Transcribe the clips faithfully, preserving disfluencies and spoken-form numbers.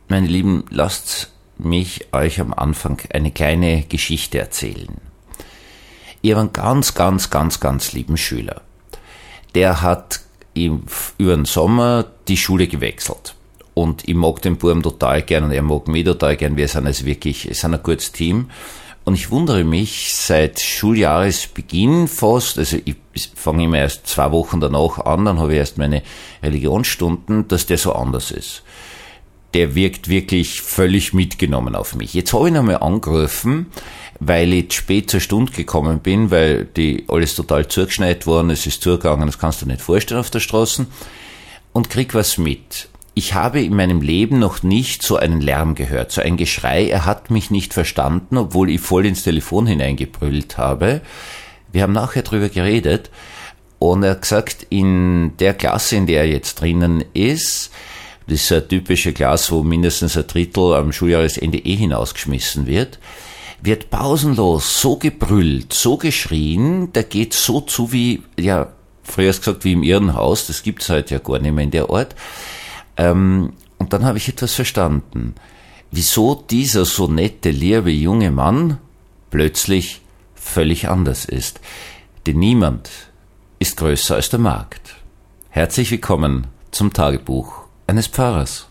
Meine Lieben, lasst mich euch am Anfang eine kleine Geschichte erzählen. Ich habe einen ganz, ganz, ganz, ganz lieben Schüler. Der hat im, über den Sommer die Schule gewechselt. Und ich mag den Buben total gern und er mag mich total gern. Wir sind also wirklich, es sind ein gutes Team. Und ich wundere mich, seit Schuljahresbeginn fast, also ich fange immer erst zwei Wochen danach an, dann habe ich erst meine Religionsstunden, dass der so anders ist. Der wirkt wirklich völlig mitgenommen auf mich. Jetzt habe ich ihn einmal angerufen, weil ich spät zur Stunde gekommen bin, weil die alles total zugeschneit worden, es ist zugegangen, das kannst du dir nicht vorstellen auf der Straße, und krieg was mit. Ich habe in meinem Leben noch nicht so einen Lärm gehört, so ein Geschrei. Er hat mich nicht verstanden, obwohl ich voll ins Telefon hineingebrüllt habe. Wir haben nachher drüber geredet und er hat gesagt, in der Klasse, in der er jetzt drinnen ist, das ist eine typische Klasse, wo mindestens ein Drittel am Schuljahresende eh hinausgeschmissen wird, wird pausenlos so gebrüllt, so geschrien, der geht so zu wie, ja, früher gesagt wie im Irrenhaus, das gibt's heute ja gar nicht mehr in der Art. Ähm, und dann habe ich etwas verstanden. Wieso dieser so nette, liebe junge Mann plötzlich völlig anders ist. Denn niemand ist größer als der Markt. Herzlich willkommen zum Tagebuch eines Pfarrers.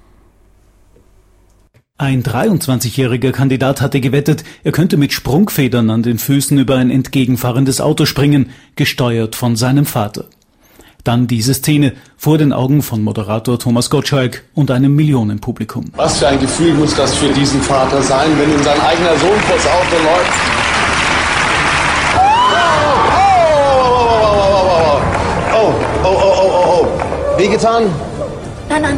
Ein dreiundzwanzigjähriger Kandidat hatte gewettet, er könnte mit Sprungfedern an den Füßen über ein entgegenfahrendes Auto springen, gesteuert von seinem Vater. Dann diese Szene vor den Augen von Moderator Thomas Gottschalk und einem Millionenpublikum. Was für ein Gefühl muss das für diesen Vater sein, wenn ihm sein eigener Sohn vors Auto läuft? Oh, oh, oh, oh, oh, oh, oh, oh, oh, oh. Wehgetan? Nein, nein.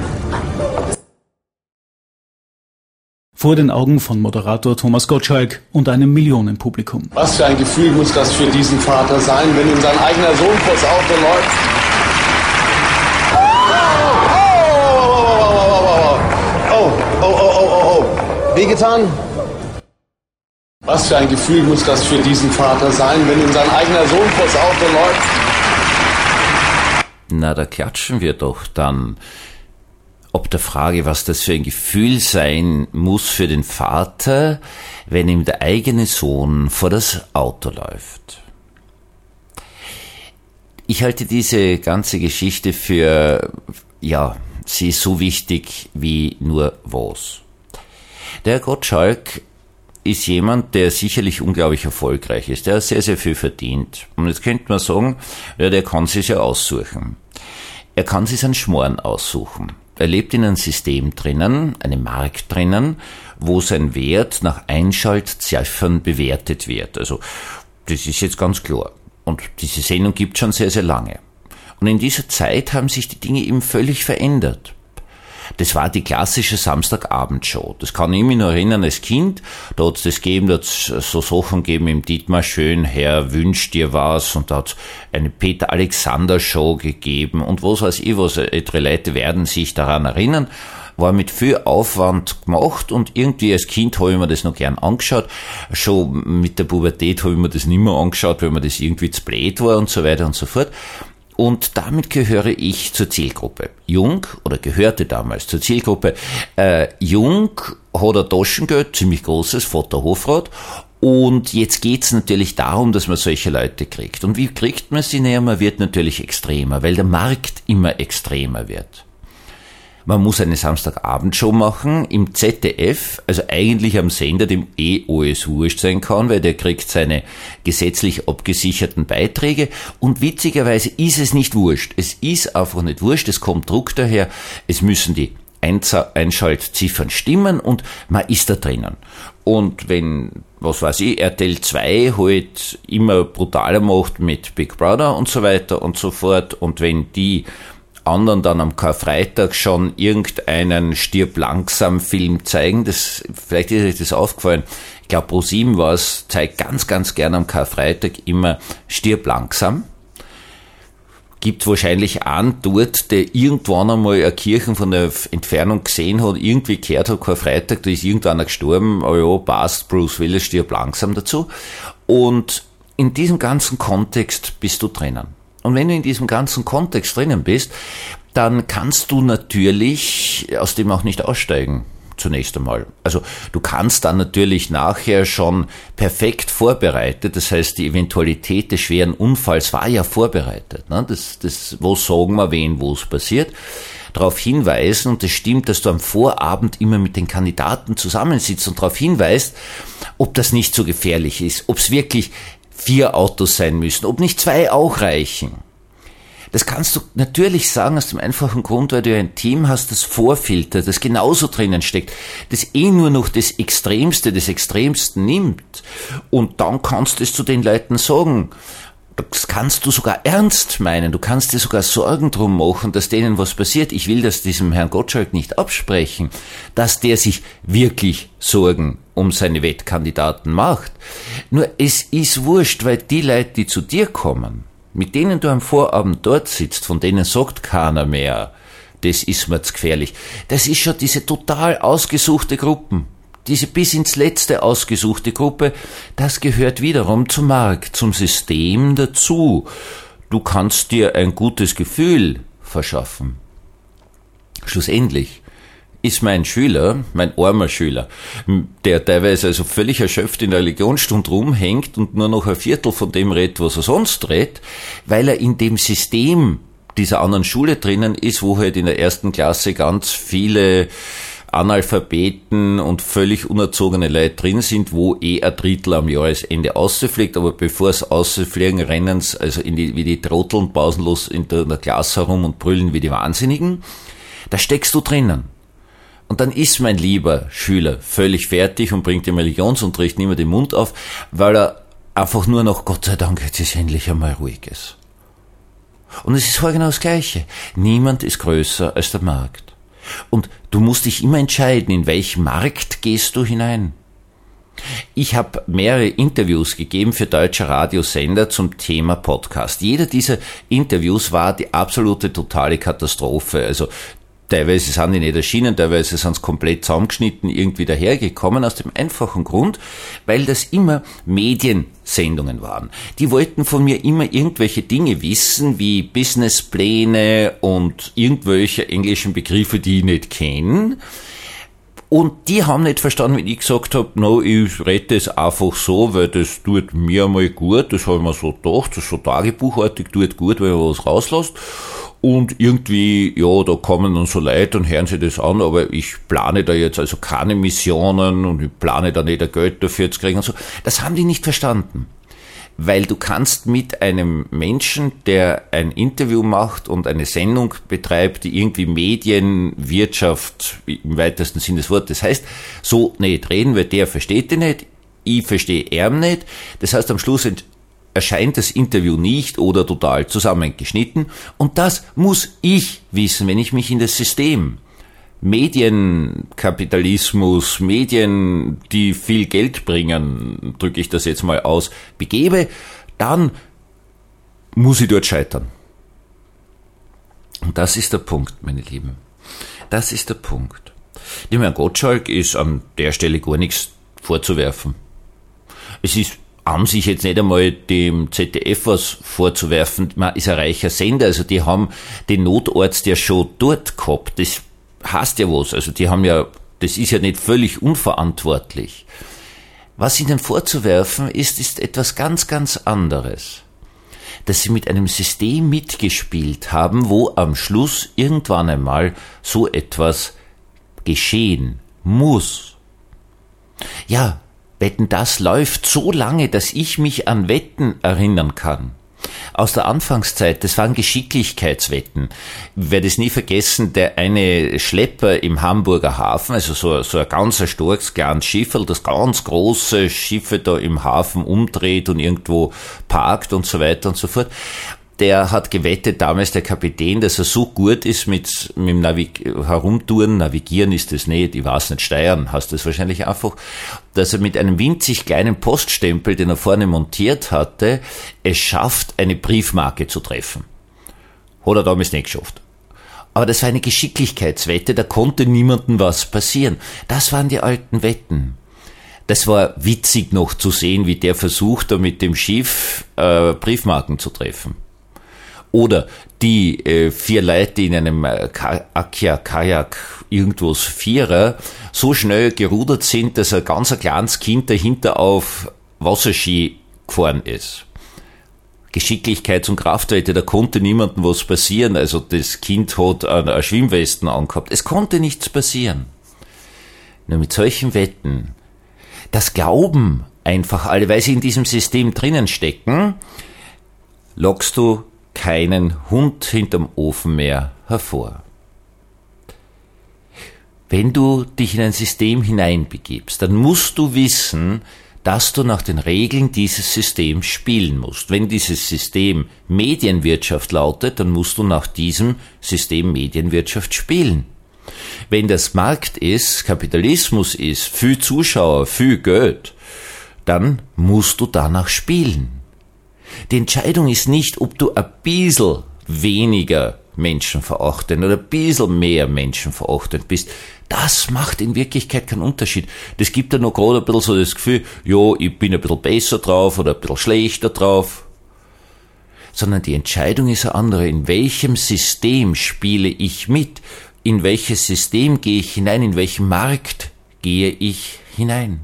Vor den Augen von Moderator Thomas Gottschalk und einem Millionenpublikum. Was für ein Gefühl muss das für diesen Vater sein, wenn ihm sein eigener Sohn vors Auto läuft? Oh, oh, oh, oh, oh, oh. Wehgetan? Was für ein Gefühl muss das für diesen Vater sein, wenn ihm sein eigener Sohn vors Auto läuft? Na, da klatschen wir doch dann. Ob der Frage, was das für ein Gefühl sein muss für den Vater, wenn ihm der eigene Sohn vor das Auto läuft. Ich halte diese ganze Geschichte für, ja, sie ist so wichtig wie nur was. Der Gottschalk ist jemand, der sicherlich unglaublich erfolgreich ist. Der hat sehr, sehr viel verdient. Und jetzt könnte man sagen, ja, der kann sich ja aussuchen. Er kann sich seinen Schmoren aussuchen. Er lebt in einem System drinnen, einem Markt drinnen, wo sein Wert nach Einschaltziffern bewertet wird. Also, das ist jetzt ganz klar. Und diese Sendung gibt es schon sehr, sehr lange. Und in dieser Zeit haben sich die Dinge eben völlig verändert. Das war die klassische Samstagabendshow. Das kann ich mich noch erinnern als Kind. Da hat es das gegeben, da hat es so Sachen gegeben im Dietmar Schönherr, Wünsch dir was, und da hat es eine Peter Alexander Show gegeben und was weiß ich was. Ältere Leute werden sich daran erinnern. War mit viel Aufwand gemacht und irgendwie als Kind habe ich mir das noch gern angeschaut. Schon mit der Pubertät habe ich mir das nicht mehr angeschaut, weil mir das irgendwie zu blöd war und so weiter und so fort. Und damit gehöre ich zur Zielgruppe. Jung, oder gehörte damals zur Zielgruppe, äh, Jung, hat ein Taschengeld, ziemlich großes, Vater Hofrat. Und jetzt geht's natürlich darum, dass man solche Leute kriegt. Und wie kriegt man sie? Naja, man wird natürlich extremer, weil der Markt immer extremer wird. Man muss eine Samstagabendshow machen im Z D F, also eigentlich am Sender, dem eh alles wurscht sein kann, weil der kriegt seine gesetzlich abgesicherten Beiträge. Und witzigerweise ist es nicht wurscht. Es ist einfach nicht wurscht. Es kommt Druck daher. Es müssen die Einschaltziffern stimmen und man ist da drinnen. Und wenn, was weiß ich, R T L zwei halt immer brutaler macht mit Big Brother und so weiter und so fort, und wenn die anderen dann am Karfreitag schon irgendeinen Stirb-langsam-Film zeigen, das, vielleicht ist euch das aufgefallen, ich glaube ProSieben war es, zeigt ganz, ganz gern am Karfreitag immer Stirb langsam. Gibt wahrscheinlich einen dort, der irgendwann einmal eine Kirche von der Entfernung gesehen hat, irgendwie gehört hat, Karfreitag, da ist irgendeiner gestorben, aber ja, passt, Bruce Willis Stirb langsam dazu. Und in diesem ganzen Kontext bist du drinnen. Und wenn du in diesem ganzen Kontext drinnen bist, dann kannst du natürlich aus dem auch nicht aussteigen. Zunächst einmal. Also du kannst dann natürlich nachher schon perfekt vorbereitet, das heißt die Eventualität des schweren Unfalls war ja vorbereitet. Ne? Das, das, wo sagen wir wen, wo es passiert, darauf hinweisen, und es das stimmt, dass du am Vorabend immer mit den Kandidaten zusammensitzt und darauf hinweist, ob das nicht so gefährlich ist, ob es wirklich vier Autos sein müssen, ob nicht zwei auch reichen. Das kannst du natürlich sagen aus dem einfachen Grund, weil du ja ein Team hast, das vorfiltert, das genauso drinnen steckt, das eh nur noch das Extremste des Extremsten nimmt. Und dann kannst du es zu den Leuten sagen. Das kannst du sogar ernst meinen. Du kannst dir sogar Sorgen drum machen, dass denen was passiert. Ich will das diesem Herrn Gottschalk nicht absprechen, dass der sich wirklich Sorgen um seine Wettkandidaten macht. Nur es ist wurscht, weil die Leute, die zu dir kommen, mit denen du am Vorabend dort sitzt, von denen sagt keiner mehr, das ist mir zu gefährlich. Das ist schon diese total ausgesuchte Gruppen, diese bis ins Letzte ausgesuchte Gruppe, das gehört wiederum zum Markt, zum System dazu. Du kannst dir ein gutes Gefühl verschaffen. Schlussendlich ist mein Schüler, mein armer Schüler, der teilweise also völlig erschöpft in der Religionsstunde rumhängt und nur noch ein Viertel von dem redet, was er sonst redet, weil er in dem System dieser anderen Schule drinnen ist, wo halt in der ersten Klasse ganz viele Analphabeten und völlig unerzogene Leute drin sind, wo eh ein Drittel am Jahresende ausfliegt, aber bevor es ausfliegen, rennen sie also in die, wie die Trotteln pausenlos in der, in der Klasse herum und brüllen wie die Wahnsinnigen. Da steckst du drinnen. Und dann ist mein lieber Schüler völlig fertig und bringt im Religionsunterricht nicht mehr den Mund auf, weil er einfach nur noch, Gott sei Dank, jetzt ist endlich einmal ruhig ist. Und es ist genau das Gleiche. Niemand ist größer als der Markt. Und du musst dich immer entscheiden, in welchen Markt gehst du hinein. Ich habe mehrere Interviews gegeben für deutsche Radiosender zum Thema Podcast. Jeder dieser Interviews war die absolute totale Katastrophe. Also teilweise sind die nicht erschienen, teilweise sind sie komplett zusammengeschnitten, irgendwie dahergekommen, aus dem einfachen Grund, weil das immer Mediensendungen waren. Die wollten von mir immer irgendwelche Dinge wissen, wie Businesspläne und irgendwelche englischen Begriffe, die ich nicht kenne. Und die haben nicht verstanden, wenn ich gesagt habe, no, ich rede es einfach so, weil das tut mir mal gut, das habe ich mir so gedacht, das ist so tagebuchartig, tut gut, weil man was rauslässt. Und irgendwie, ja, da kommen dann so Leute und hören sich das an, aber ich plane da jetzt also keine Missionen und ich plane da nicht ein Geld dafür zu kriegen und so. Das haben die nicht verstanden. Weil du kannst mit einem Menschen, der ein Interview macht und eine Sendung betreibt, die irgendwie Medienwirtschaft im weitesten Sinne des Wortes heißt, so nicht reden, weil der versteht die nicht, ich verstehe er nicht. Das heißt, am Schluss erscheint das Interview nicht oder total zusammengeschnitten. Und das muss ich wissen, wenn ich mich in das System Medienkapitalismus, Medien, die viel Geld bringen, drücke ich das jetzt mal aus, begebe, dann muss ich dort scheitern. Und das ist der Punkt, meine Lieben. Das ist der Punkt. Dem Herrn Gottschalk ist an der Stelle gar nichts vorzuwerfen. Es ist an sich jetzt nicht einmal dem Z D F was vorzuwerfen. Man ist ein reicher Sender, also die haben den Notarzt ja schon dort gehabt. Das heißt ja was. Also die haben ja, das ist ja nicht völlig unverantwortlich. Was ihnen vorzuwerfen ist, ist etwas ganz, ganz anderes. Dass sie mit einem System mitgespielt haben, wo am Schluss irgendwann einmal so etwas geschehen muss. Ja, Wetten, das läuft so lange, dass ich mich an Wetten erinnern kann. Aus der Anfangszeit, das waren Geschicklichkeitswetten. Ich werde es nie vergessen, der eine Schlepper im Hamburger Hafen, also so, so ein ganz starkes kleines Schifferl, das ganz große Schiffe da im Hafen umdreht und irgendwo parkt und so weiter und so fort. Der hat gewettet, damals der Kapitän, dass er so gut ist mit, mit dem Navig- Herumtouren, Navigieren ist es nicht, ich weiß nicht, Steuern heißt das wahrscheinlich einfach, dass er mit einem winzig kleinen Poststempel, den er vorne montiert hatte, es schafft, eine Briefmarke zu treffen. Hat er damals nicht geschafft. Aber das war eine Geschicklichkeitswette, da konnte niemandem was passieren. Das waren die alten Wetten. Das war witzig noch zu sehen, wie der versucht, da mit dem Schiff äh, Briefmarken zu treffen. Oder die äh, vier Leute in einem äh, Akia, Kajak, irgendwas Vierer, so schnell gerudert sind, dass ein ganz ein kleines Kind dahinter auf Wasserski gefahren ist. Geschicklichkeits- und Kraftwerte, da konnte niemandem was passieren. Also das Kind hat eine Schwimmwesten angehabt. Es konnte nichts passieren. Nur mit solchen Wetten, das glauben einfach alle, weil sie in diesem System drinnen stecken, lockst du keinen Hund hinterm Ofen mehr hervor. Wenn du dich in ein System hineinbegibst, dann musst du wissen, dass du nach den Regeln dieses Systems spielen musst. Wenn dieses System Medienwirtschaft lautet, dann musst du nach diesem System Medienwirtschaft spielen. Wenn das Markt ist, Kapitalismus ist, viel Zuschauer, viel Geld, dann musst du danach spielen. Die Entscheidung ist nicht, ob du ein bisschen weniger menschenverachtend oder ein bisschen mehr menschenverachtend bist. Das macht in Wirklichkeit keinen Unterschied. Das gibt ja noch gerade ein bisschen so das Gefühl, ja, ich bin ein bisschen besser drauf oder ein bisschen schlechter drauf. Sondern die Entscheidung ist eine andere. In welchem System spiele ich mit? In welches System gehe ich hinein? In welchen Markt gehe ich hinein?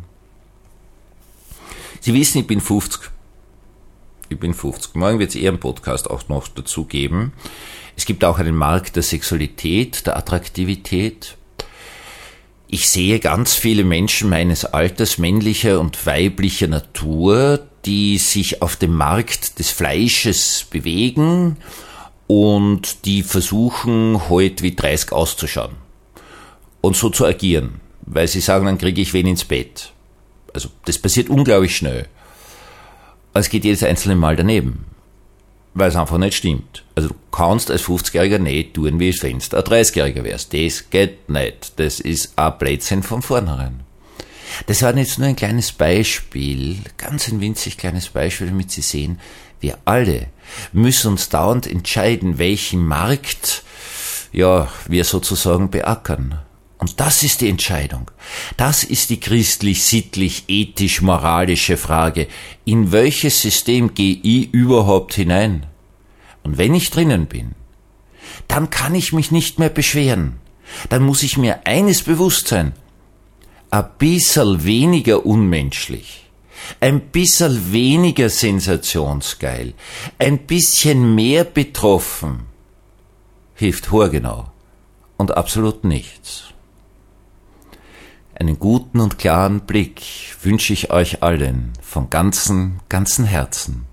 Sie wissen, ich bin fünfzig. Ich bin fünfzig. Morgen wird es eher einen Podcast auch noch dazu geben. Es gibt auch einen Markt der Sexualität, der Attraktivität. Ich sehe ganz viele Menschen meines Alters, männlicher und weiblicher Natur, die sich auf dem Markt des Fleisches bewegen und die versuchen, heute wie dreißig auszuschauen und so zu agieren, weil sie sagen, dann kriege ich wen ins Bett. Also das passiert unglaublich schnell. Es geht jedes einzelne Mal daneben, weil es einfach nicht stimmt. Also du kannst als fünfzigjähriger nicht tun, wie es wenn du ein dreißigjähriger wärst. Das geht nicht. Das ist ein Blödsinn von vornherein. Das war jetzt nur ein kleines Beispiel, ganz ein winzig kleines Beispiel, damit Sie sehen, wir alle müssen uns dauernd entscheiden, welchen Markt ja, wir sozusagen beackern. Und das ist die Entscheidung. Das ist die christlich-sittlich-ethisch-moralische Frage. In welches System gehe ich überhaupt hinein? Und wenn ich drinnen bin, dann kann ich mich nicht mehr beschweren. Dann muss ich mir eines bewusst sein. Ein bisschen weniger unmenschlich, ein bisschen weniger sensationsgeil, ein bisschen mehr betroffen, hilft haargenau und absolut nichts. Einen guten und klaren Blick wünsche ich euch allen von ganzem, ganzem Herzen.